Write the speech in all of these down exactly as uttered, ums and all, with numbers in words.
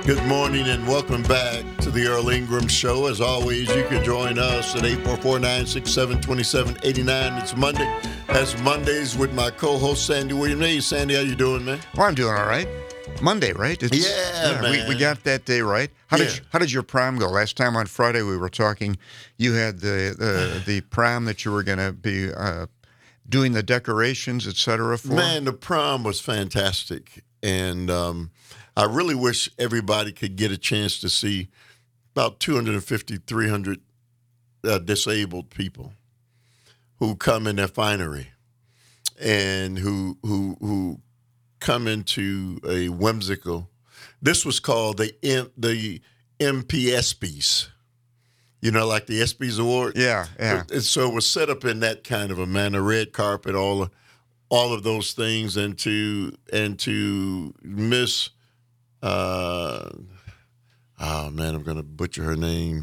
Good morning and welcome back to the Earl Ingram Show. As always, you can join us at eight four four, nine six seven, two seven eight nine. It's Monday. That's Mondays with my co-host, Sandy Williams. Hey, Sandy, how you doing, man? Well, I'm doing all right. Monday, right? It's, yeah, yeah, man. We, we got that day right. How yeah. did how did your prom go? Last time on Friday we were talking, you had the the, the prom that you were going to be uh, doing the decorations, et cetera, for. Man, the prom was fantastic. And um, I really wish everybody could get a chance to see about two hundred fifty, three hundred uh, disabled people who come in their finery and who who who come into a whimsical. This was called the M, the M P ESPYs. You know, like the ESPYs award. Yeah, yeah. And so it was set up in that kind of a manner, red carpet, all of, all of those things, and to and to Miss, uh, oh man, I'm gonna butcher her name.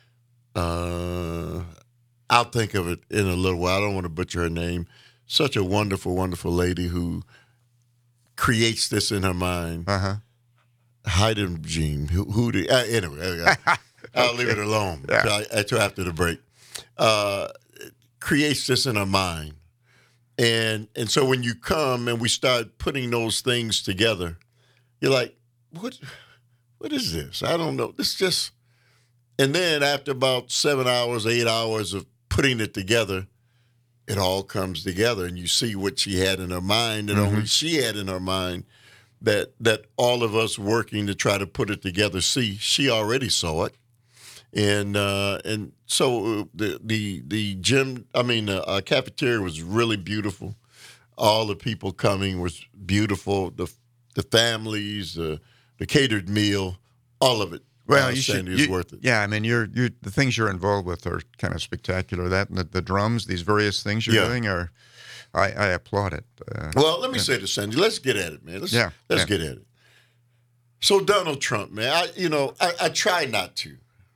Uh, I'll think of it in a little while. I don't want to butcher her name. Such a wonderful, wonderful lady who creates this in her mind. Uh huh. Haydn Jean, who, who the, uh, anyway, I, I'll okay. leave it alone yeah. until, I, until after the break. Uh, creates this in her mind. And and so when you come and we start putting those things together, you're like, what what is this? I don't know. It's just, and then after about seven hours, eight hours of putting it together, it all comes together and you see what she had in her mind and mm-hmm. only she had in her mind that that all of us working to try to put it together see. She already saw it. And uh, and so the the the gym, I mean, the uh, cafeteria was really beautiful. All the people coming was beautiful. The the families, the the catered meal, all of it. Well, uh, you should. Sandy, is You, worth it. Yeah, I mean, you're you the things you're involved with are kind of spectacular. That and the, the drums, these various things you're yeah. doing are, I, I applaud it. Uh, well, let me yeah. say this, Sandy. Let's get at it, man. Let's yeah, let's yeah. get at it. So Donald Trump, man, I you know I, I try not to.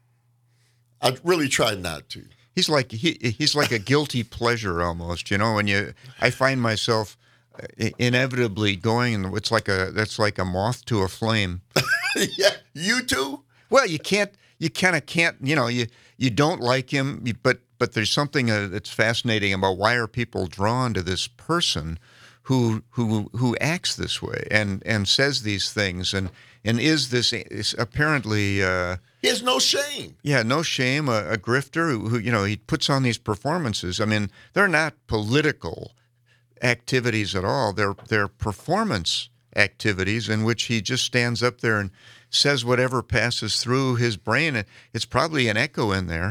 I really try not to. He's like he he's like a guilty pleasure almost, you know. When you, I find myself inevitably going, and it's like a that's like a moth to a flame. Yeah, you too. Well, you can't, you kind of can't, you know, you you don't like him, but but there's something uh, that's fascinating about why are people drawn to this person who who who acts this way and and says these things and and is this is apparently. Uh, He has no shame. Yeah, no shame. A, a grifter who, who, you know, he puts on these performances. I mean, they're not political activities at all. They're they're performance activities in which he just stands up there and says whatever passes through his brain. It's probably an echo in there.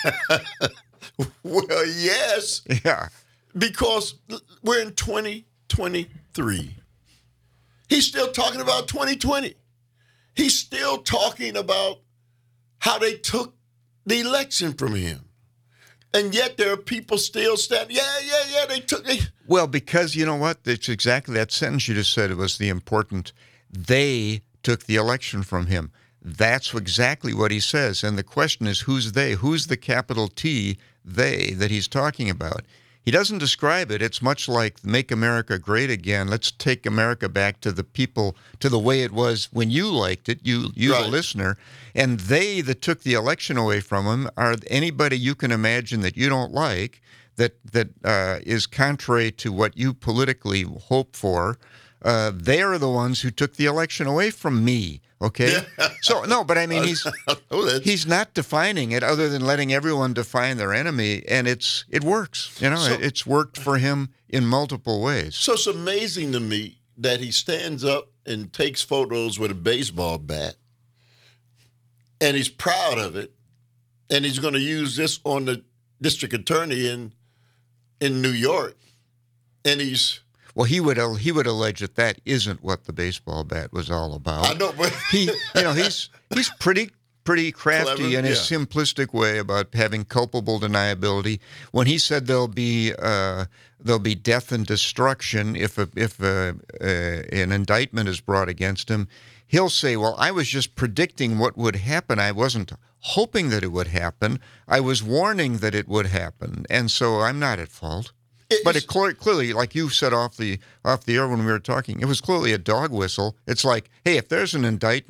Well, yes. Yeah. Because we're in twenty twenty-three. He's still talking about twenty twenty. He's still talking about how they took the election from him. And yet there are people still standing, yeah, yeah, yeah, they took it. Well, because you know what? It's exactly that sentence you just said. It was the important, they took the election from him. That's exactly what he says. And the question is, who's they? Who's the capital T, they, that he's talking about? He doesn't describe it. It's much like Make America Great Again. Let's take America back to the people, to the way it was when you liked it, you, you right. the listener. And they that took the election away from him are anybody you can imagine that you don't like, that that uh, is contrary to what you politically hope for. Uh, they are the ones who took the election away from me. Okay, so no, but I mean he's he's not defining it other than letting everyone define their enemy, and it's it works. You know, so, it's worked for him in multiple ways. So it's amazing to me that he stands up and takes photos with a baseball bat, and he's proud of it, and he's going to use this on the district attorney in in New York, and he's. Well, he would he would allege that that isn't what the baseball bat was all about. I know, but he, you know, he's he's pretty pretty crafty Clever, in his yeah. simplistic way about having culpable deniability. When he said there'll be uh, there'll be death and destruction if a, if a, uh, an indictment is brought against him, he'll say, "Well, I was just predicting what would happen. I wasn't hoping that it would happen. I was warning that it would happen, and so I'm not at fault." It but is, it clear, clearly, like you said off the off the air when we were talking, it was clearly a dog whistle. It's like, hey, if there's an indictment,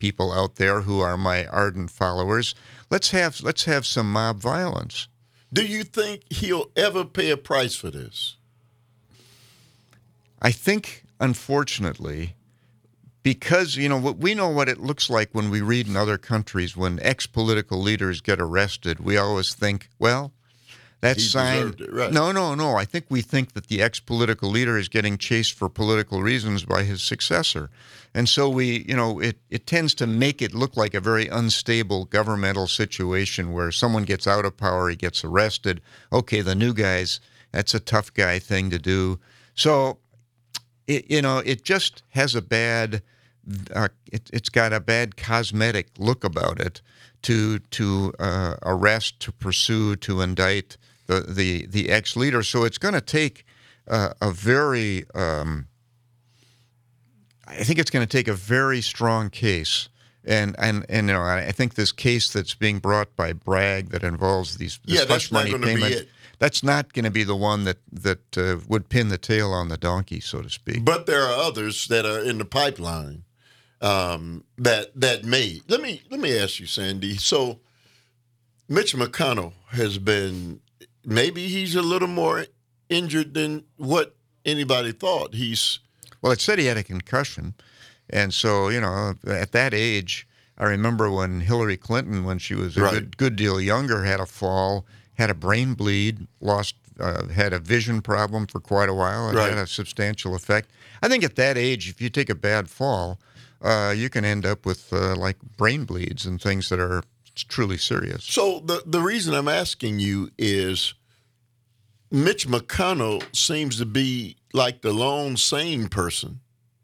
people out there who are my ardent followers. Let's have let's have some mob violence. Do you think he'll ever pay a price for this? I think, unfortunately, because, you know, we know what it looks like when we read in other countries when ex-political leaders get arrested. We always think, well, that's He signed. deserved it, right. No, no, no. I think we think that the ex-political leader is getting chased for political reasons by his successor. And so we, you know, it, it tends to make it look like a very unstable governmental situation where someone gets out of power, he gets arrested. Okay, the new guys, that's a tough guy thing to do. So, it, you know, it just has a bad, uh, it, it's got a bad cosmetic look about it to to uh, arrest, to pursue, to indict the the, the ex-leader. So it's going to take uh, a very, um, I think it's going to take a very strong case. And, and and you know, I think this case that's being brought by Bragg that involves these this Yeah, that's hush not money gonna be payment, it. that's not going to be the one that that uh, would pin the tail on the donkey, so to speak. But there are others that are in the pipeline um, that that may. Let me let me ask you, Sandy. So Mitch McConnell has been, maybe he's a little more injured than what anybody thought. He's Well, it said he had a concussion. And so, you know, at that age, I remember when Hillary Clinton, when she was a Right. good, good deal younger, had a fall, had a brain bleed, lost, uh, had a vision problem for quite a while. It Right. had a substantial effect. I think at that age, if you take a bad fall, uh, you can end up with uh, like brain bleeds and things that are truly serious. So the the reason I'm asking you is Mitch McConnell seems to be like the lone sane person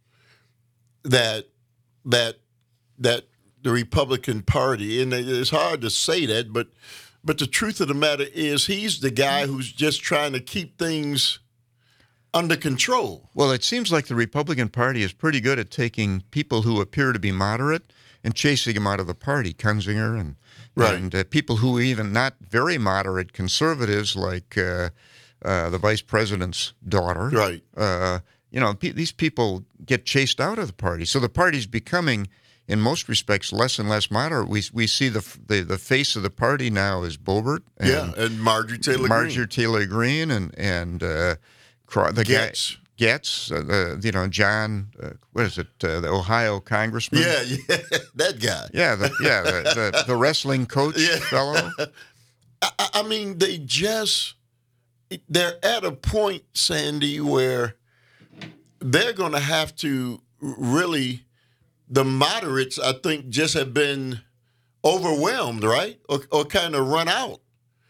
that that that the Republican Party, and it's hard to say that, but but the truth of the matter is he's the guy who's just trying to keep things under control. Well, it seems like the Republican Party is pretty good at taking people who appear to be moderate and chasing them out of the party. Kunzinger and Right. and uh, people who even not very moderate conservatives like uh, uh, the vice president's daughter. Right. Uh, you know, pe- these people get chased out of the party. So the party's becoming, in most respects, less and less moderate. We we see the the, the face of the party now is Boebert. And Yeah, and Marjorie Taylor Marjorie Greene. Taylor Greene and and uh, Cro- the Getz. guy Getz, uh, the, you know, John, uh, what is it, uh, the Ohio congressman? Yeah, yeah, that guy. Yeah, the, yeah, the, the, the wrestling coach Yeah. fellow. I, I mean, they just, they're at a point, Sandy, where they're going to have to really, the moderates, I think, just have been overwhelmed, right? Or, or kind of run out.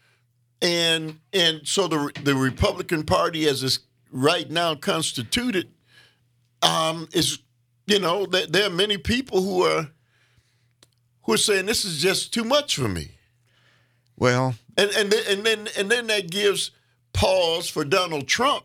And and so the the Republican Party, as it's right now constituted, um, is, you know, there, there are many people who are who are saying this is just too much for me. Well, And and then, and then and then that gives pause for Donald Trump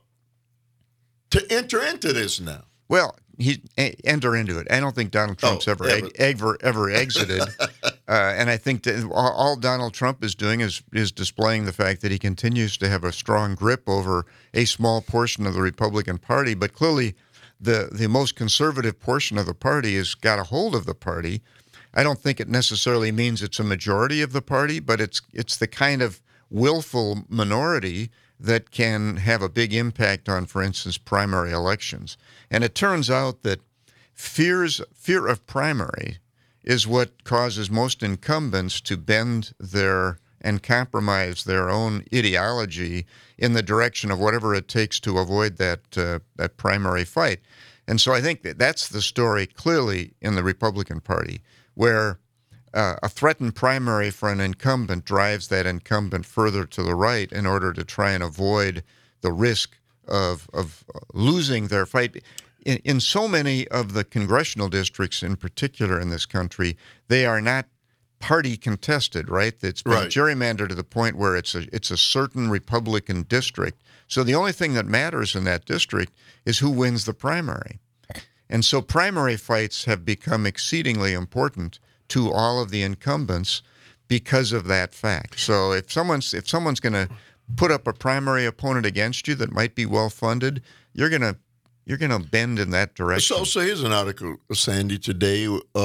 to enter into this now. well, he e- enter into it. I don't think Donald Trump's Oh, ever, ever. Ever, ever ever exited. uh, and I think that all, all Donald Trump is doing is is displaying the fact that he continues to have a strong grip over a small portion of the Republican Party. But clearly, the the most conservative portion of the party has got a hold of the party. I don't think it necessarily means it's a majority of the party, but it's it's the kind of willful minority that can have a big impact on, for instance, primary elections. And it turns out that fears fear of primary is what causes most incumbents to bend their and compromise their own ideology in the direction of whatever it takes to avoid that uh, that primary fight. And so I think that that's the story clearly in the Republican Party, where uh, a threatened primary for an incumbent drives that incumbent further to the right in order to try and avoid the risk of of losing their fight. In, in so many of the congressional districts, in particular in this country, they are not party contested, right? It's been Right. gerrymandered to the point where it's a it's a certain Republican district. So the only thing that matters in that district is who wins the primary. And so primary fights have become exceedingly important to all of the incumbents because of that fact. So if someone's if someone's going to put up a primary opponent against you that might be well funded, you're going to you're going to bend in that direction. So, so here's an article, Sandy, today of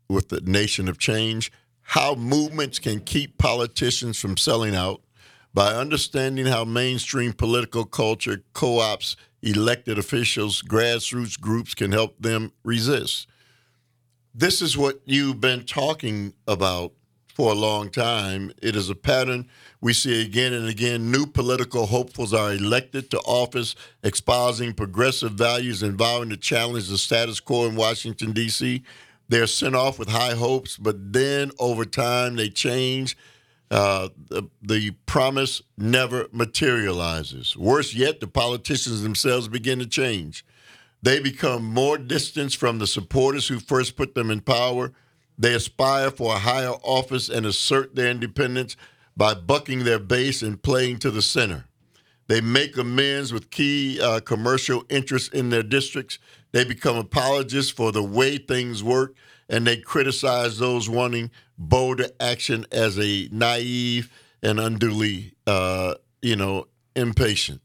with the Nation of Change, how movements can keep politicians from selling out by understanding how mainstream political culture co-ops elected officials, grassroots groups can help them resist. This is what you've been talking about for a long time. It is a pattern we see again and again. New political hopefuls are elected to office, espousing progressive values and vowing to challenge the status quo in Washington, D C. They're sent off with high hopes, but then over time they change. Uh, the, the promise never materializes. Worse yet, the politicians themselves begin to change. They become more distant from the supporters who first put them in power. They aspire for a higher office and assert their independence by bucking their base and playing to the center. They make amends with key uh, commercial interests in their districts. They become apologists for the way things work, and they criticize those wanting bolder action as a naive and unduly, uh, you know, impatient.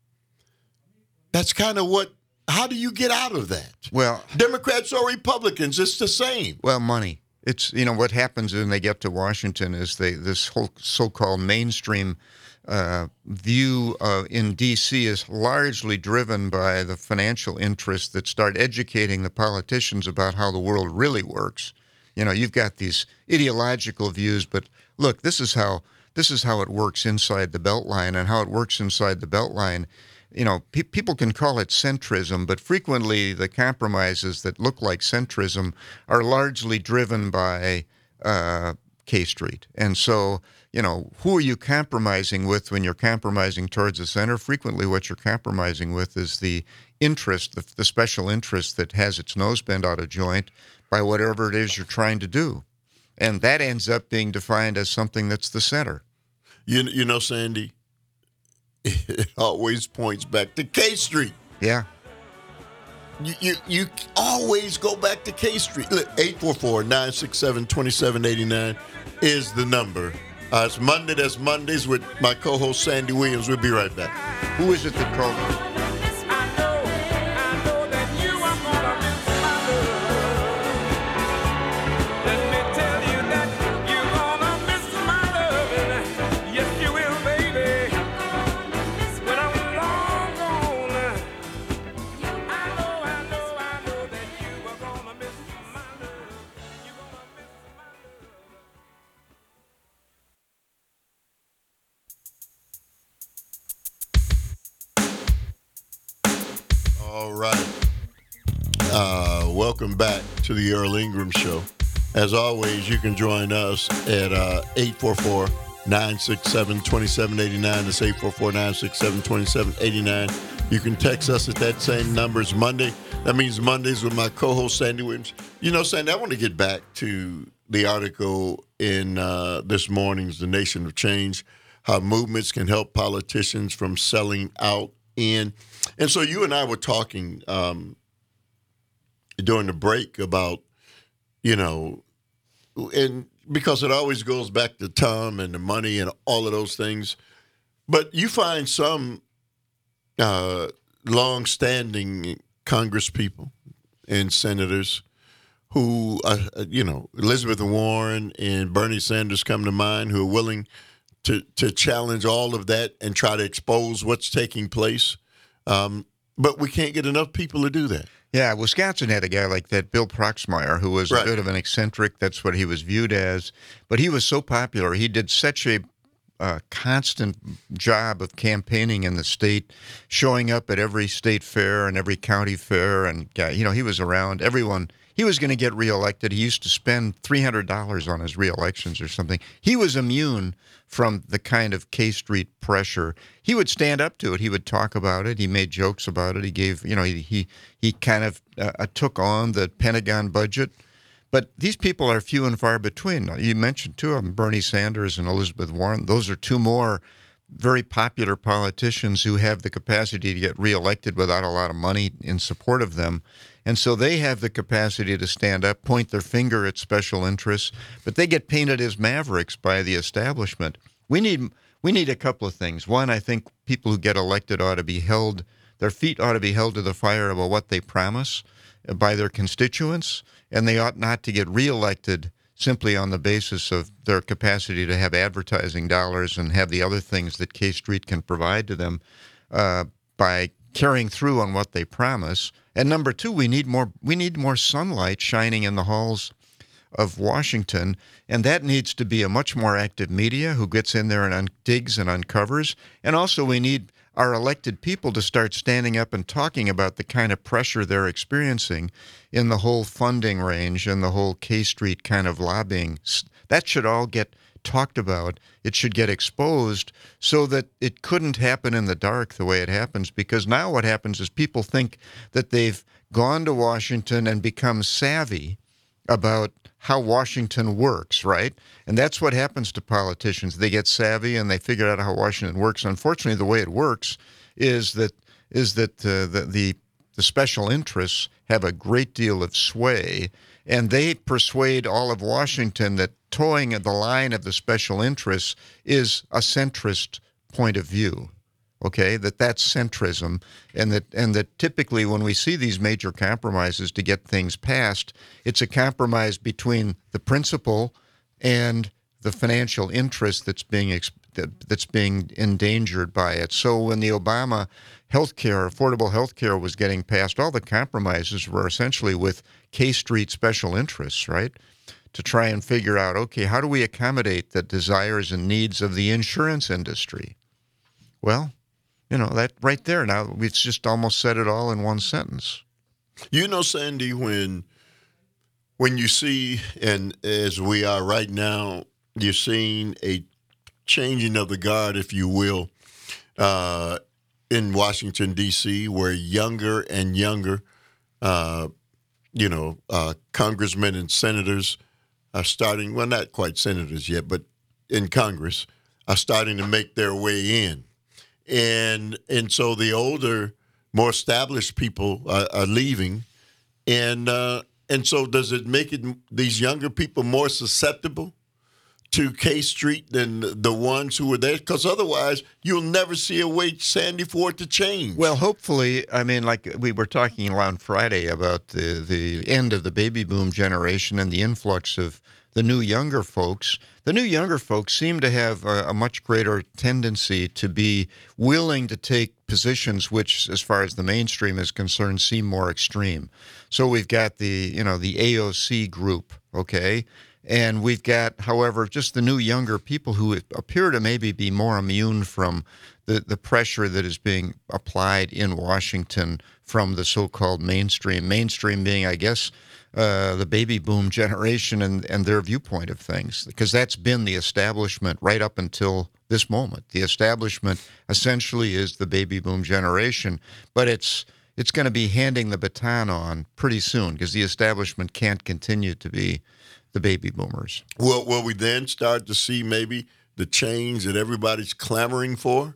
That's kind of what, how do you get out of that? Well, Democrats or Republicans, it's the same. Well, money. It's, you know, what happens when they get to Washington is they this whole so-called mainstream uh, view uh, in D C is largely driven by the financial interests that start educating the politicians about how the world really works. You know, you've got these ideological views, but look, this is how this is how it works inside the Beltline, and how it works inside the Beltline. You know, pe- people can call it centrism, but frequently the compromises that look like centrism are largely driven by uh, K Street. And so, you know, who are you compromising with when you're compromising towards the center? Frequently what you're compromising with is the interest, the, the special interest that has its nose bent out of joint by whatever it is you're trying to do. And that ends up being defined as something that's the center. You, you know, Sandy, it always points back to K Street. Yeah. You, you you always go back to K Street. Look, eight four four, nine six seven, two seven eight nine is the number. Uh, it's Monday. That's Mondays with my co-host Sandy Williams. We'll be right back. Who is it that called me? All right. Uh, welcome back to the Earl Ingram Show. As always, you can join us at uh, eight four four, nine six seven, two seven eight nine. That's eight four four, nine six seven, two seven eight nine. You can text us at that same number. It's Monday. That means Mondays with my co-host, Sandy Williams. You know, Sandy, I want to get back to the article in uh, this morning's The Nation of Change, how movements can help politicians from selling out in. And so you and I were talking um, during the break about, you know, and because it always goes back to Tom and the money and all of those things. But you find some uh, long-standing Congress people and senators who, uh, you know, Elizabeth Warren and Bernie Sanders come to mind, who are willing to, to challenge all of that and try to expose what's taking place. Um, but we can't get enough people to do that. Yeah, Wisconsin had a guy like that, Bill Proxmire, who was right. a bit of an eccentric. That's what he was viewed as. But he was so popular. He did such a uh, constant job of campaigning in the state, showing up at every state fair and every county fair. And, uh, you know, he was around. Everyone, he was going to get reelected. He used to spend three hundred dollars on his reelections or something. He was immune from the kind of K Street pressure. He would stand up to it. He would talk about it. He made jokes about it. He gave, you know, he he, he kind of uh, took on the Pentagon budget. But these people are few and far between. You mentioned two of them, Bernie Sanders and Elizabeth Warren. Those are two more very popular politicians who have the capacity to get reelected without a lot of money in support of them. And so they have the capacity to stand up, point their finger at special interests, but they get painted as mavericks by the establishment. We need we need a couple of things. One, I think people who get elected ought to be held, their feet ought to be held to the fire about what they promise by their constituents. and they ought not to get reelected simply on the basis of their capacity to have advertising dollars and have the other things that K Street can provide to them uh, by carrying through on what they promise. And number two, we need more we need more sunlight shining in the halls of Washington, and that needs to be a much more active media who gets in there and un- digs and uncovers. And also we need our elected people to start standing up and talking about the kind of pressure they're experiencing in the whole funding range and the whole K Street kind of lobbying. That should all get talked about. It should get exposed so that it couldn't happen in the dark the way it happens, because now what happens is people think that they've gone to Washington and become savvy about how Washington works, right? And that's what happens to politicians. They get savvy and they figure out how Washington works. Unfortunately, the way it works is that is that uh, the, the the special interests have a great deal of sway, and they persuade all of Washington that towing the line of the special interests is a centrist point of view. Okay, that that's centrism, and that and that typically when we see these major compromises to get things passed, it's a compromise between the principle and the financial interest that's being ex- that's being endangered by it. So when the Obama health care, affordable health care was getting passed, all the compromises were essentially with K Street special interests, right? To try and figure out, okay, how do we accommodate the desires and needs of the insurance industry? Well, you know, that right there, now we've just almost said it all in one sentence. You know, Sandy, when when you see, and as we are right now, you're seeing a changing of the guard, if you will, uh, in Washington, D C, where younger and younger, uh, you know, uh, congressmen and senators are starting, well, not quite senators yet, but in Congress, are starting to make their way in. And and so the older, more established people are, are leaving, and uh, and so does it make it these younger people more susceptible to K Street than the ones who were there? Because otherwise, you'll never see a way, Sandy, for it to change. Well, hopefully, I mean, like we were talking on Friday about the the end of the baby boom generation and the influx of the new younger folks. The new younger folks seem to have a, a much greater tendency to be willing to take positions which, as far as the mainstream is concerned, seem more extreme. So we've got the, you know, the A O C group, okay? And we've got, however, just the new younger people who appear to maybe be more immune from the, the pressure that is being applied in Washington from the so-called mainstream. Mainstream being, I guess, Uh, the baby boom generation and, and their viewpoint of things, because that's been the establishment right up until this moment. The establishment essentially is the baby boom generation, but it's it's going to be handing the baton on pretty soon, because the establishment can't continue to be the baby boomers. Will, will we then start to see maybe the change that everybody's clamoring for?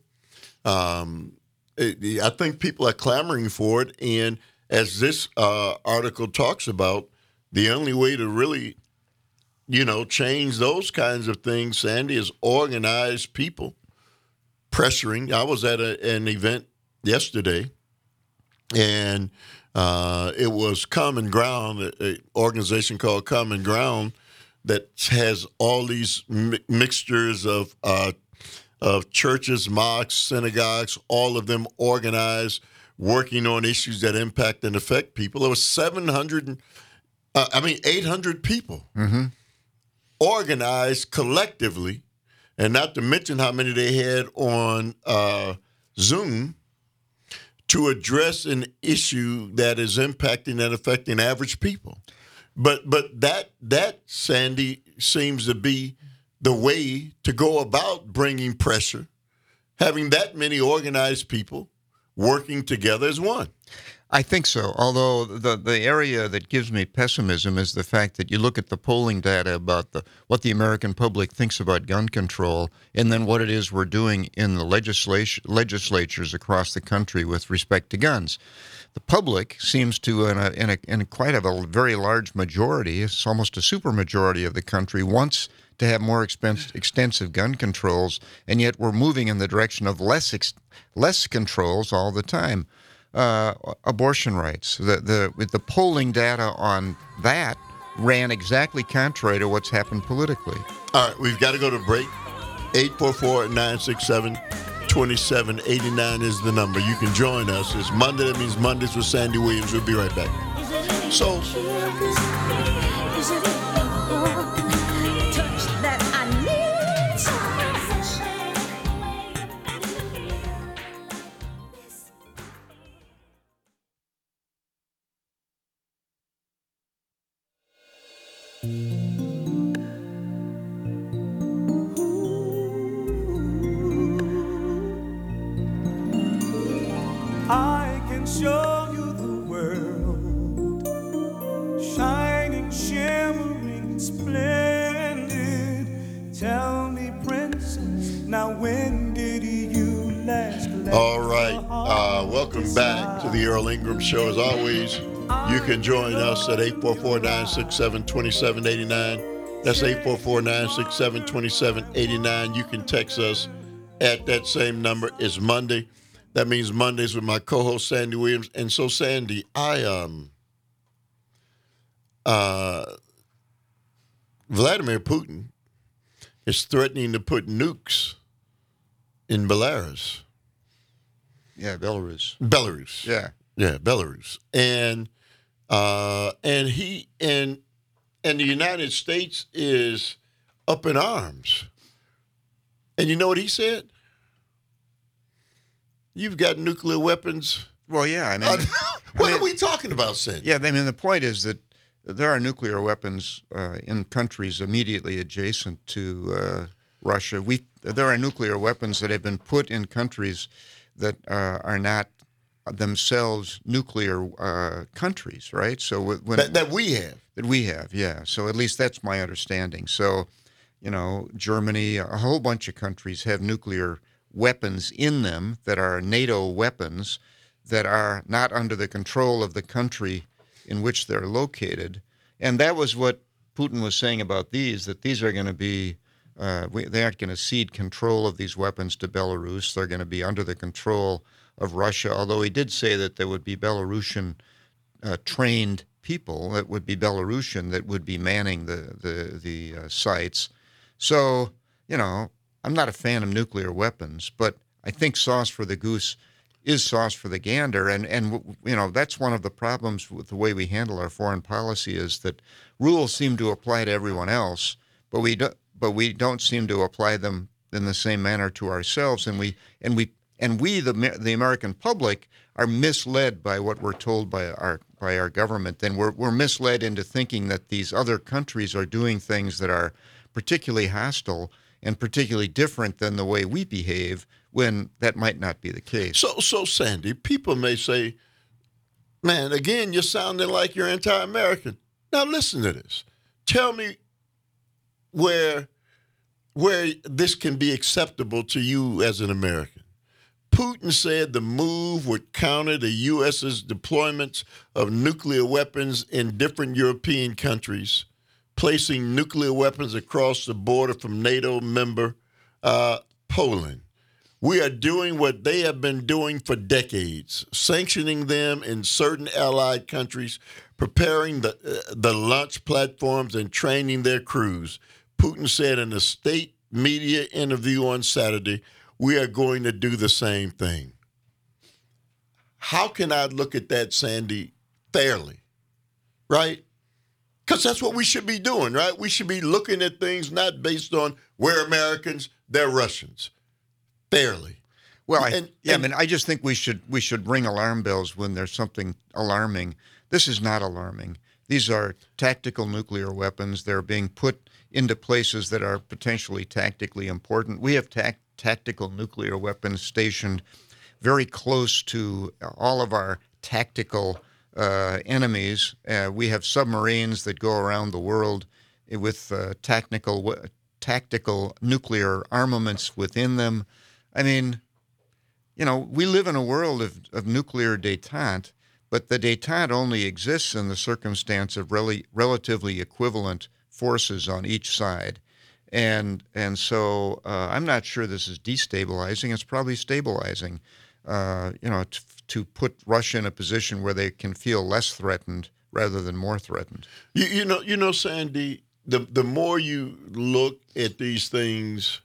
Um, it, I think people are clamoring for it, and as this uh, article talks about, the only way to really, you know, change those kinds of things, Sandy, is organized people pressuring. I was at a, an event yesterday, and uh, it was Common Ground, an organization called Common Ground that has all these mi- mixtures of uh, of churches, mosques, synagogues, all of them organized, working on issues that impact and affect people. There was seven hundred, uh, I mean, eight hundred people mm-hmm. organized collectively, and not to mention how many they had on uh, Zoom to address an issue that is impacting and affecting average people. But but that that, Sandy, seems to be the way to go about bringing pressure, having that many organized people working together as one. I think so, although the the area that gives me pessimism is the fact that you look at the polling data about the what the American public thinks about gun control, and then what it is we're doing in the legislation, legislatures across the country with respect to guns. The public seems to, in, a, in, a, in quite a, a very large majority, it's almost a supermajority of the country, wants to have more expense, extensive gun controls, and yet we're moving in the direction of less ex, less controls all the time. Uh, abortion rights, the the with the polling data on that ran exactly contrary to what's happened politically. All right, we've got to go to break. eight four four, nine six seven, two seven eight nine is the number. You can join us. It's Monday. That means Mondays with Sandy Williams. We'll be right back. So, I can show you the world, shining, shimmering, splendid. Tell me, princess, now when did you last let all right. Uh, welcome back to the Earl Ingram Show. As always, you can join us at eight four four, nine six seven, two seven eight nine. That's eight four four, nine six seven, two seven eight nine. You can text us at that same number. It's Monday. That means Mondays with my co-host Sandy Williams. And so, Sandy, I um uh Vladimir Putin is threatening to put nukes in Belarus. Yeah, Belarus. Belarus. Yeah. Yeah, Belarus. And uh and he and and the United States is up in arms. And you know what he said? You've got nuclear weapons. Well, yeah, I mean, Uh, what I mean- are we talking about, Sandy? yeah, I mean, the point is that there are nuclear weapons uh, in countries immediately adjacent to uh, Russia. We there are nuclear weapons that have been put in countries that uh, are not themselves nuclear uh, countries, right? So wh- when That, that we have. that we have, yeah. So at least that's my understanding. So, you know, Germany, a whole bunch of countries have nuclear weapons in them that are NATO weapons that are not under the control of the country in which they're located. And that was what Putin was saying about these, that these are going to be, uh, we, they aren't going to cede control of these weapons to Belarus. They're going to be under the control of Russia, although he did say that there would be Belarusian uh, trained people, that would be Belarusian, that would be manning the, the, the uh, sites. So, you know, I'm not a fan of nuclear weapons, but I think sauce for the goose is sauce for the gander. And, and you know, that's one of the problems with the way we handle our foreign policy is that rules seem to apply to everyone else, but we, do, but we don't seem to apply them in the same manner to ourselves. And we, and we, and we the, the American public, are misled by what we're told by our by our government. And we're, we're misled into thinking that these other countries are doing things that are particularly hostile and particularly different than the way we behave, when that might not be the case. So, so Sandy, people may say, man, again, you're sounding like you're anti-American. Now, listen to this. Tell me where, where this can be acceptable to you as an American. Putin said the move would counter the U S's deployments of nuclear weapons in different European countries, placing nuclear weapons across the border from NATO member uh, Poland. We are doing what they have been doing for decades, sanctioning them in certain allied countries, preparing the, uh, the launch platforms and training their crews. Putin said in a state media interview on Saturday, we are going to do the same thing. How can I look at that, Sandy, fairly, right? Because that's what we should be doing, right? We should be looking at things not based on we're Americans, they're Russians, fairly. Well, I, And- yeah, and- I mean, I just think we should we should ring alarm bells when there's something alarming. This is not alarming. These are tactical nuclear weapons. They're being put into places that are potentially tactically important. We have tac- tactical nuclear weapons stationed very close to all of our tactical uh, enemies. Uh, we have submarines that go around the world with uh, tactical tactical nuclear armaments within them. I mean, you know, we live in a world of, of nuclear détente, but the détente only exists in the circumstance of really relatively equivalent forces on each side. And and so uh, I'm not sure this is destabilizing. It's probably stabilizing, uh, you know, to, to put Russia in a position where they can feel less threatened rather than more threatened. You, you know, you know, Sandy, the the more you look at these things,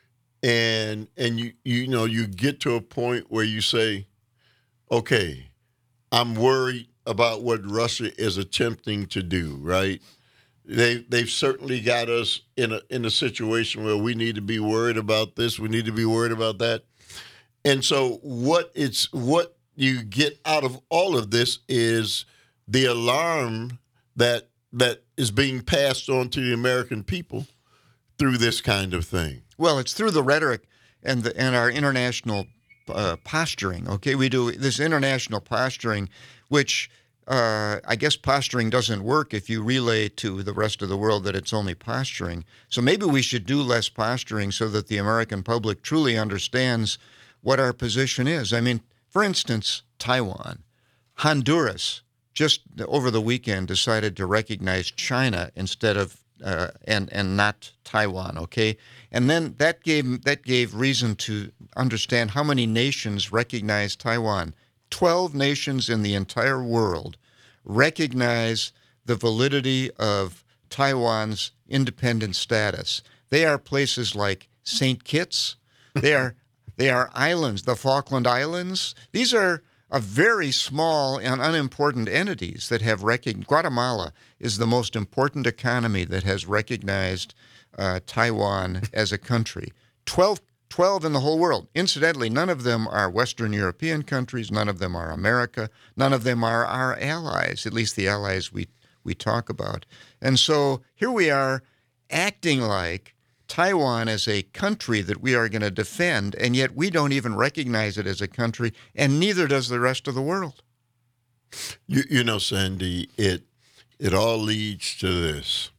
and and you you know you get to a point where you say, okay, I'm worried about what Russia is attempting to do. Right? They they've certainly got us in a in a situation where we need to be worried about this. We need to be worried about that. And so what it's what you get out of all of this is the alarm that that is being passed on to the American people through this kind of thing. Well, it's through the rhetoric and the, and our international uh, posturing. Okay, we do this international posturing, which uh, I guess posturing doesn't work if you relay to the rest of the world that it's only posturing. So maybe we should do less posturing so that the American public truly understands what our position is. I mean, for instance, Taiwan, Honduras just over the weekend decided to recognize China instead of uh, and and not Taiwan. Okay, and then that gave that gave reason to understand how many nations recognize Taiwan. Twelve nations in the entire world recognize the validity of Taiwan's independent status. They are places like Saint Kitts. They are they are islands, the Falkland Islands. These are a very small and unimportant entities that have recognized. Guatemala is the most important economy that has recognized uh, Taiwan as a country. Twelve twelve in the whole world. Incidentally, none of them are Western European countries. None of them are America. None of them are our allies, at least the allies we, we talk about. And so here we are acting like Taiwan is a country that we are going to defend, and yet we don't even recognize it as a country, and neither does the rest of the world. You, you know, Sandy, it it all leads to this.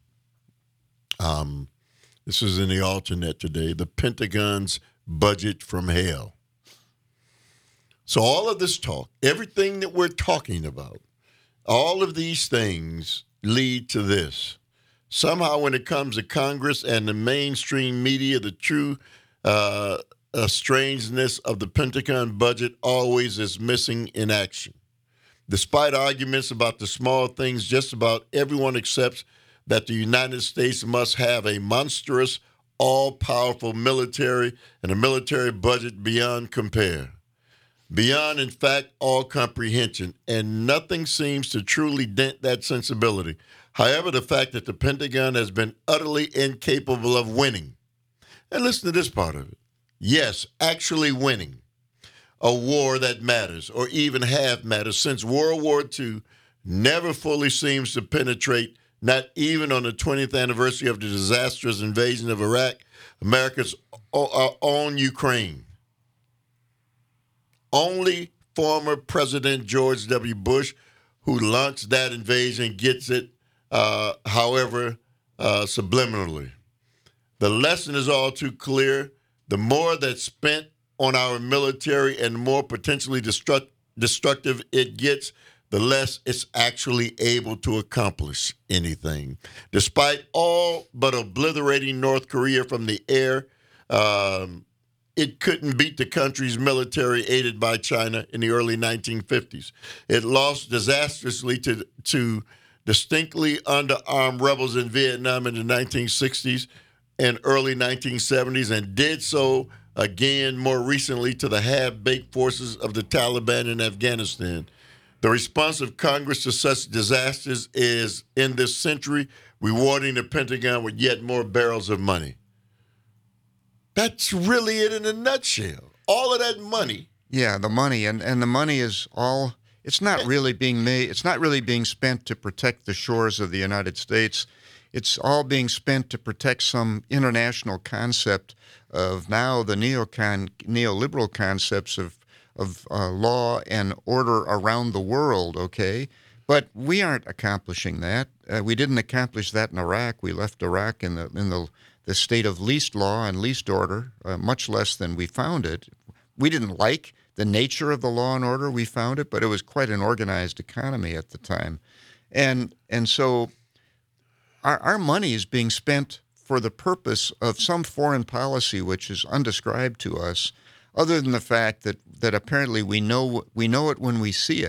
Um, this is in the alternate today, the Pentagon's budget from hell. So all of this talk, everything that we're talking about, all of these things lead to this. Somehow when it comes to Congress and the mainstream media, the true uh, uh, strangeness of the Pentagon budget always is missing in action. Despite arguments about the small things, just about everyone accepts that the United States must have a monstrous, all-powerful military and a military budget beyond compare. Beyond, in fact, all comprehension, and nothing seems to truly dent that sensibility. However, the fact that the Pentagon has been utterly incapable of winning, and listen to this part of it, yes, actually winning a war that matters, or even half matters, since World War Two never fully seems to penetrate, not even on the twentieth anniversary of the disastrous invasion of Iraq, America's own Ukraine. Only former President George W. Bush, who launched that invasion, gets it, uh, however, uh, subliminally. The lesson is all too clear. The more that's spent on our military and the more potentially destruct- destructive it gets, the less it's actually able to accomplish anything. Despite all but obliterating North Korea from the air, um, it couldn't beat the country's military aided by China in the early nineteen fifties. It lost disastrously to, to distinctly underarmed rebels in Vietnam in the nineteen sixties and early nineteen seventies, and did so again more recently to the half-baked forces of the Taliban in Afghanistan. The response of Congress to such disasters is, in this century, rewarding the Pentagon with yet more barrels of money. That's really it in a nutshell. All of that money. Yeah, the money, and, and the money is all, it's not really being made, it's not really being spent to protect the shores of the United States. It's all being spent to protect some international concept of now the neocon, neoliberal concepts of of uh, law and order around the world, okay? But we aren't accomplishing that. Uh, we didn't accomplish that in Iraq. We left Iraq in the in the, the state of least law and least order, uh, much less than we found it. We didn't like the nature of the law and order we found it, but it was quite an organized economy at the time. And and so our, our money is being spent for the purpose of some foreign policy which is undescribed to us, other than the fact that, that apparently we know we know it when we see it,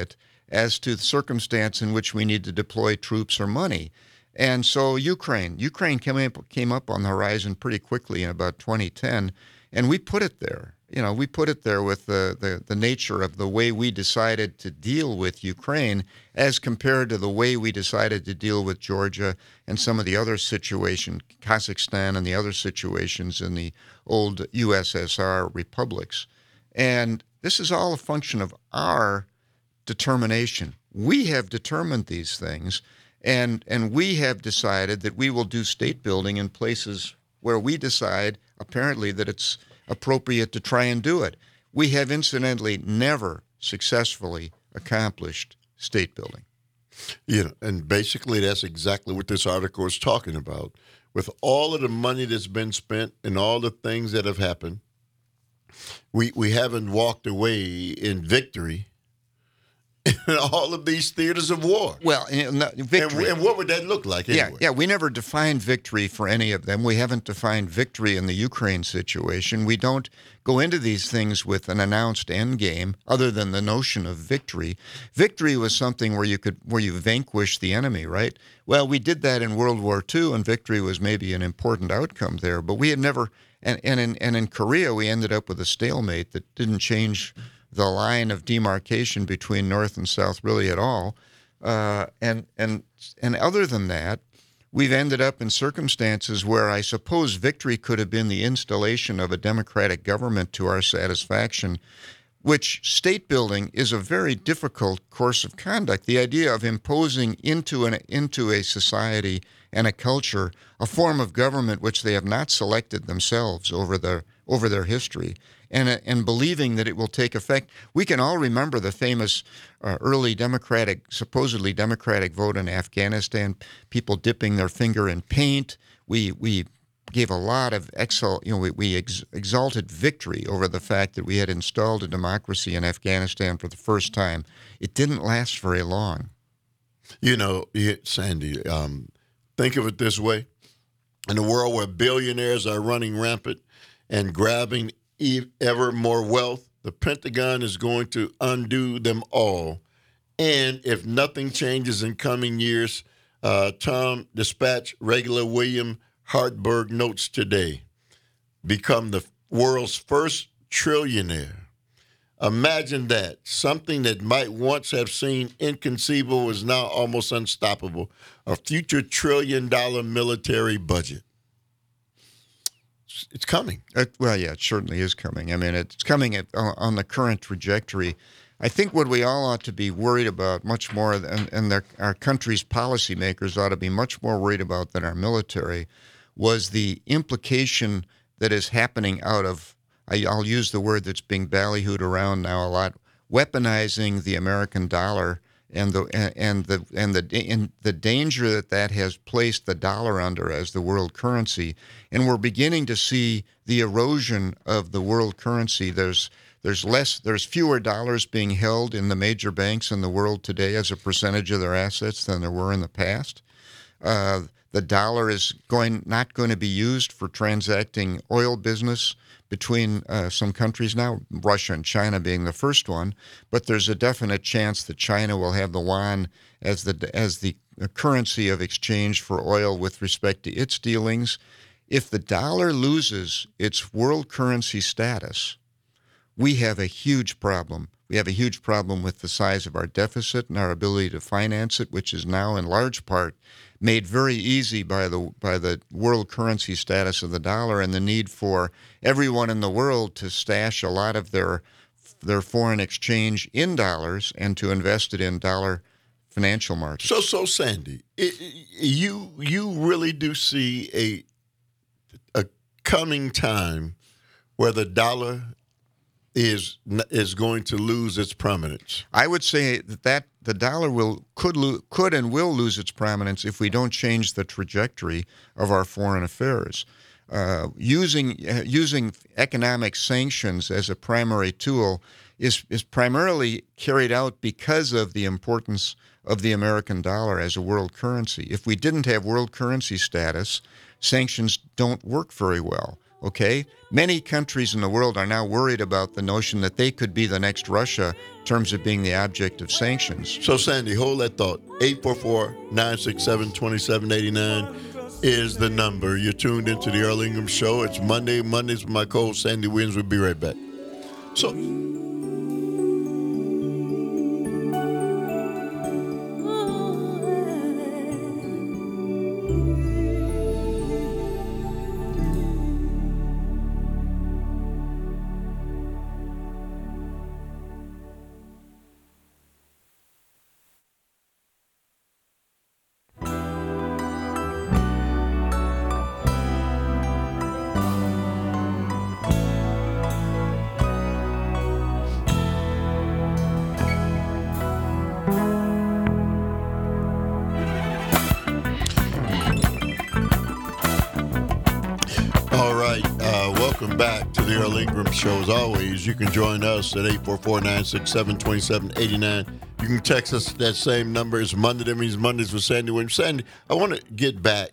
as to the circumstance in which we need to deploy troops or money. And so Ukraine, Ukraine came up, came up on the horizon pretty quickly in about twenty ten, and we put it there. You know, we put it there with the, the, the nature of the way we decided to deal with Ukraine as compared to the way we decided to deal with Georgia and some of the other situations, Kazakhstan and the other situations in the old U S S R republics. And this is all a function of our determination. We have determined these things, and, and we have decided that we will do state building in places where we decide, apparently, that it's appropriate to try and do it. We have incidentally never successfully accomplished state building. You know, and basically that's exactly what this article is talking about. With all of the money that's been spent and all the things that have happened, we we haven't walked away in victory in all of these theaters of war. Well, victory. And, and what would that look like anyway? Yeah, yeah, we never defined victory for any of them. We haven't defined victory in the Ukraine situation. We don't go into these things with an announced end game other than the notion of victory. Victory was something where you could where you vanquish the enemy, right? Well, we did that in World War Two, and victory was maybe an important outcome there, but we had never and, and in and in Korea we ended up with a stalemate that didn't change the line of demarcation between North and South really at all. Uh, and and and other than that, we've ended up in circumstances where I suppose victory could have been the installation of a democratic government to our satisfaction, which state building is a very difficult course of conduct. The idea of imposing into an into a society and a culture a form of government which they have not selected themselves over their over their history, and and believing that it will take effect. We can all remember the famous uh, early democratic, supposedly democratic vote in Afghanistan, people dipping their finger in paint. We we gave a lot of exalt, you know, we, we ex- exalted victory over the fact that we had installed a democracy in Afghanistan for the first time. It didn't last very long. You know, Sandy, um, think of it this way. In a world where billionaires are running rampant and grabbing ever more wealth, the Pentagon is going to undo them all. And if nothing changes in coming years, uh, Tom Dispatch, regular William Hartberg notes today, become the world's first trillionaire. Imagine that. Something that might once have seemed inconceivable is now almost unstoppable. A future trillion-dollar military budget. It's coming. Uh, well, yeah, it certainly is coming. I mean, it's coming at, uh, on the current trajectory. I think what we all ought to be worried about much more, and, and their, our country's policymakers ought to be much more worried about than our military, was the implication that is happening out of, I, I'll use the word that's being ballyhooed around now a lot, weaponizing the American dollar and the and the and the and the danger that that has placed the dollar under as the world currency. And we're beginning to see the erosion of the world currency. There's there's less there's fewer dollars being held in the major banks in the world today as a percentage of their assets than there were in the past. Uh, the dollar is going not going to be used for transacting oil business between uh, some countries now, Russia and China being the first one, but there's a definite chance that China will have the yuan as the as the currency of exchange for oil with respect to its dealings. If the dollar loses its world currency status, we have a huge problem. We have a huge problem with the size of our deficit and our ability to finance it, which is now in large part made very easy by the by the world currency status of the dollar and the need for everyone in the world to stash a lot of their their foreign exchange in dollars and to invest it in dollar financial markets. So, so Sandy, it, you you really do see a a coming time where the dollar is is going to lose its prominence. I would say that, that the dollar will could lo- could and will lose its prominence if we don't change the trajectory of our foreign affairs. Uh, using uh, using economic sanctions as a primary tool is is primarily carried out because of the importance of the American dollar as a world currency. If we didn't have world currency status, sanctions don't work very well. Okay? Many countries in the world are now worried about the notion that they could be the next Russia in terms of being the object of sanctions. So, Sandy, hold that thought. eight four four, nine six seven, two seven eight nine is the number. You're tuned into the Earl Ingram Show. It's Monday. Mondays with my co-host, Sandy Williams. We'll be right back. So... Welcome back to the Earl Ingram Show. As always, you can join us at eight four four, nine six seven, two seven eight nine. You can text us at that same number. It's Monday. That means Mondays with Sandy Williams. Sandy, I want to get back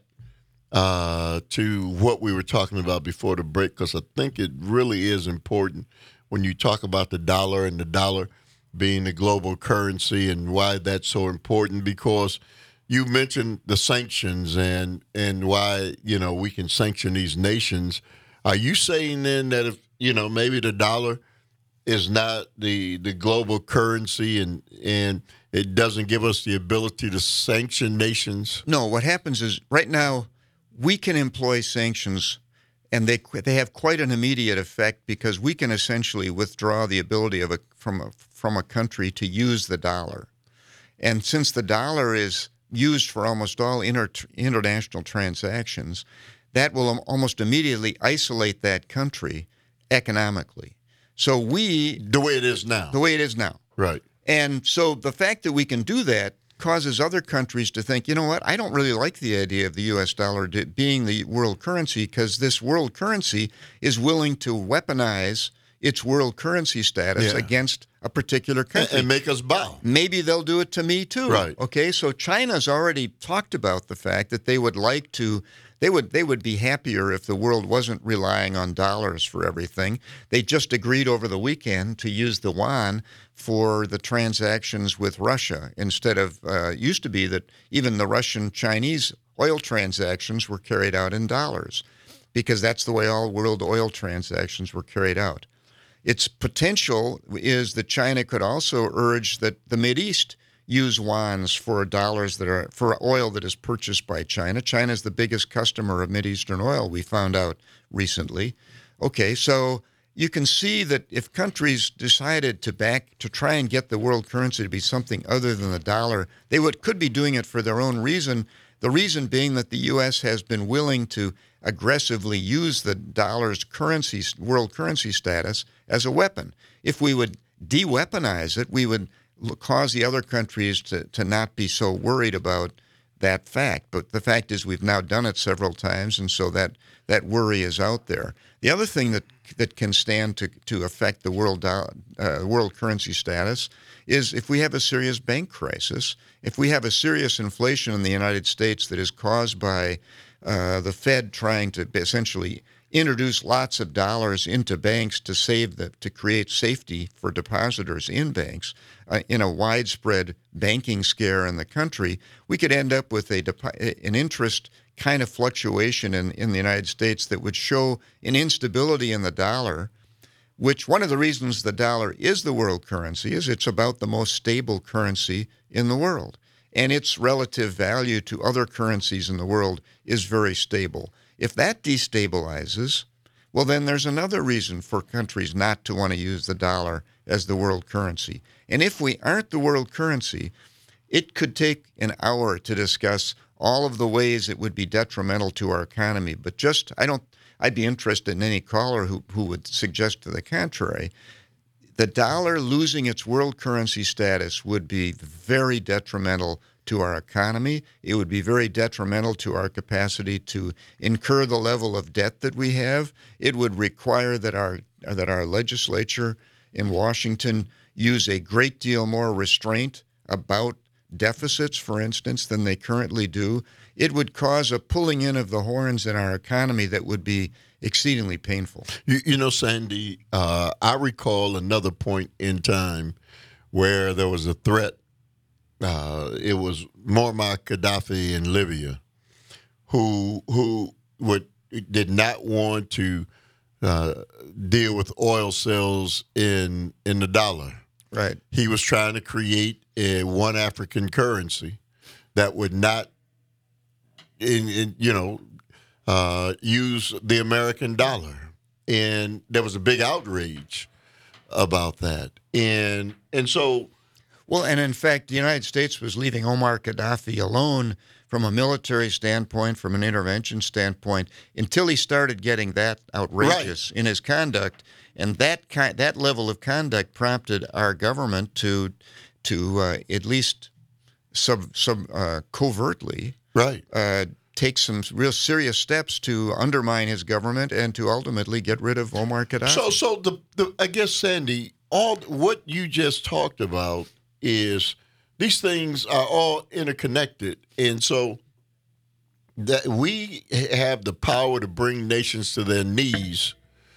uh, to what we were talking about before the break, because I think it really is important when you talk about the dollar and the dollar being the global currency and why that's so important, because you mentioned the sanctions and, and why, you know, we can sanction these nations. Are you saying then that if, you know, maybe the dollar is not the the global currency and and it doesn't give us the ability to sanction nations? No, what happens is right now we can employ sanctions and they they have quite an immediate effect, because we can essentially withdraw the ability of a from a, from a country to use the dollar. And since the dollar is used for almost all inter, international transactions, that will almost immediately isolate that country economically. So we... The way it is now. The way it is now. Right. And so the fact that we can do that causes other countries to think, you know what, I don't really like the idea of the U S dollar being the world currency, because this world currency is willing to weaponize its world currency status yeah. against a particular country. And make us bow. Maybe they'll do it to me too. Right. Okay, so China's already talked about the fact that they would like to, they would they would be happier if the world wasn't relying on dollars for everything. They just agreed over the weekend to use the yuan for the transactions with Russia, instead of, uh, it used to be that even the Russian-Chinese oil transactions were carried out in dollars, because that's the way all world oil transactions were carried out. Its potential is that China could also urge that the Mideast use yuans for dollars that are for oil that is purchased by China. China is the biggest customer of Mideastern oil, we found out recently. Okay, so you can see that if countries decided to back to try and get the world currency to be something other than the dollar, they would could be doing it for their own reason. The reason being that the U S has been willing to aggressively use the dollar's currency, world currency status as a weapon. If we would de-weaponize it, we would cause the other countries to, to not be so worried about that fact. But the fact is we've now done it several times, and so that, that worry is out there. The other thing that that can stand to, to affect the world uh, world currency status is if we have a serious bank crisis, if we have a serious inflation in the United States that is caused by uh, the Fed trying to essentially introduce lots of dollars into banks to save the to create safety for depositors in banks uh, in a widespread banking scare in the country, we could end up with a an interest kind of fluctuation in, in the United States that would show an instability in the dollar, which one of the reasons the dollar is the world currency is it's about the most stable currency in the world. And its relative value to other currencies in the world is very stable. If that destabilizes, well, then there's another reason for countries not to want to use the dollar as the world currency. And if we aren't the world currency, it could take an hour to discuss all of the ways it would be detrimental to our economy. But just, I don't, I'd be interested in any caller who, who would suggest to the contrary. The dollar losing its world currency status would be very detrimental to our economy. It would be very detrimental to our capacity to incur the level of debt that we have. It would require that our that our legislature in Washington use a great deal more restraint about deficits, for instance, than they currently do. It would cause a pulling in of the horns in our economy that would be exceedingly painful. You, you know, Sandy, uh, I recall another point in time where there was a threat. Uh, it was Muammar Gaddafi in Libya, who who would did not want to uh, deal with oil sales in in the dollar. Right. He was trying to create a one African currency that would not, in, in you know, uh, use the American dollar, and there was a big outrage about that, and and so. Well, and in fact, the United States was leaving Omar Gaddafi alone from a military standpoint, from an intervention standpoint, until he started getting that outrageous right. in his conduct. And that ki- that level of conduct prompted our government to to uh, at least sub, sub uh, covertly right. uh, take some real serious steps to undermine his government and to ultimately get rid of Omar Gaddafi. So, so the, the I guess, Sandy, all what you just talked about is these things are all interconnected, and so that we have the power to bring nations to their knees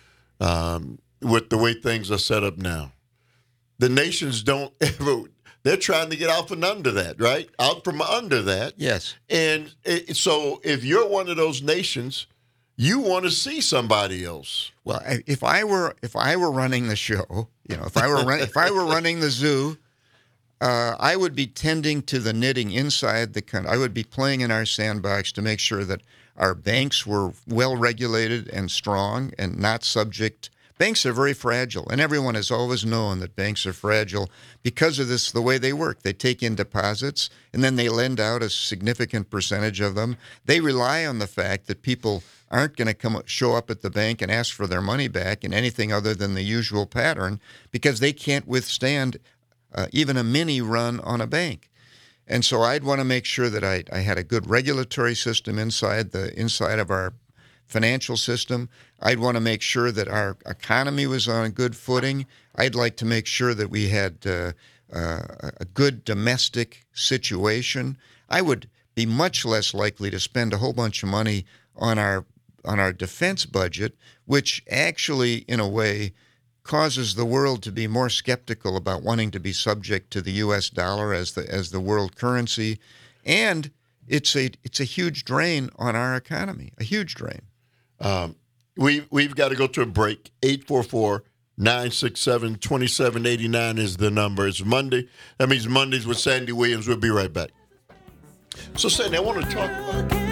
um, with the way things are set up now. The nations don't ever, they're trying to get out from under that, right? Out from under that. Yes. And it, so if you're one of those nations, you want to see somebody else. Well, if I were if I were running the show, you know, if I were run, if I were running the zoo, Uh, I would be tending to the knitting inside the country. I would be playing in our sandbox to make sure that our banks were well regulated and strong and not subject. Banks are very fragile, and everyone has always known that banks are fragile because of this, the way they work. They take in deposits, and then they lend out a significant percentage of them. They rely on the fact that people aren't going to come show up at the bank and ask for their money back in anything other than the usual pattern because they can't withstand Uh, even a mini run on a bank. And so I'd want to make sure that I, I had a good regulatory system inside the inside of our financial system. I'd want to make sure that our economy was on a good footing. I'd like to make sure that we had uh, uh, a good domestic situation. I would be much less likely to spend a whole bunch of money on our on our defense budget, which actually, in a way, causes the world to be more skeptical about wanting to be subject to the U S dollar as the as the world currency, and it's a it's a huge drain on our economy, a huge drain. Um, we we've got to go to a break. eight four four, nine six seven, two seven eight nine is the number. It's Monday. That means Mondays with Sandy Williams. We'll be right back. So, Sandy, I want to talk about.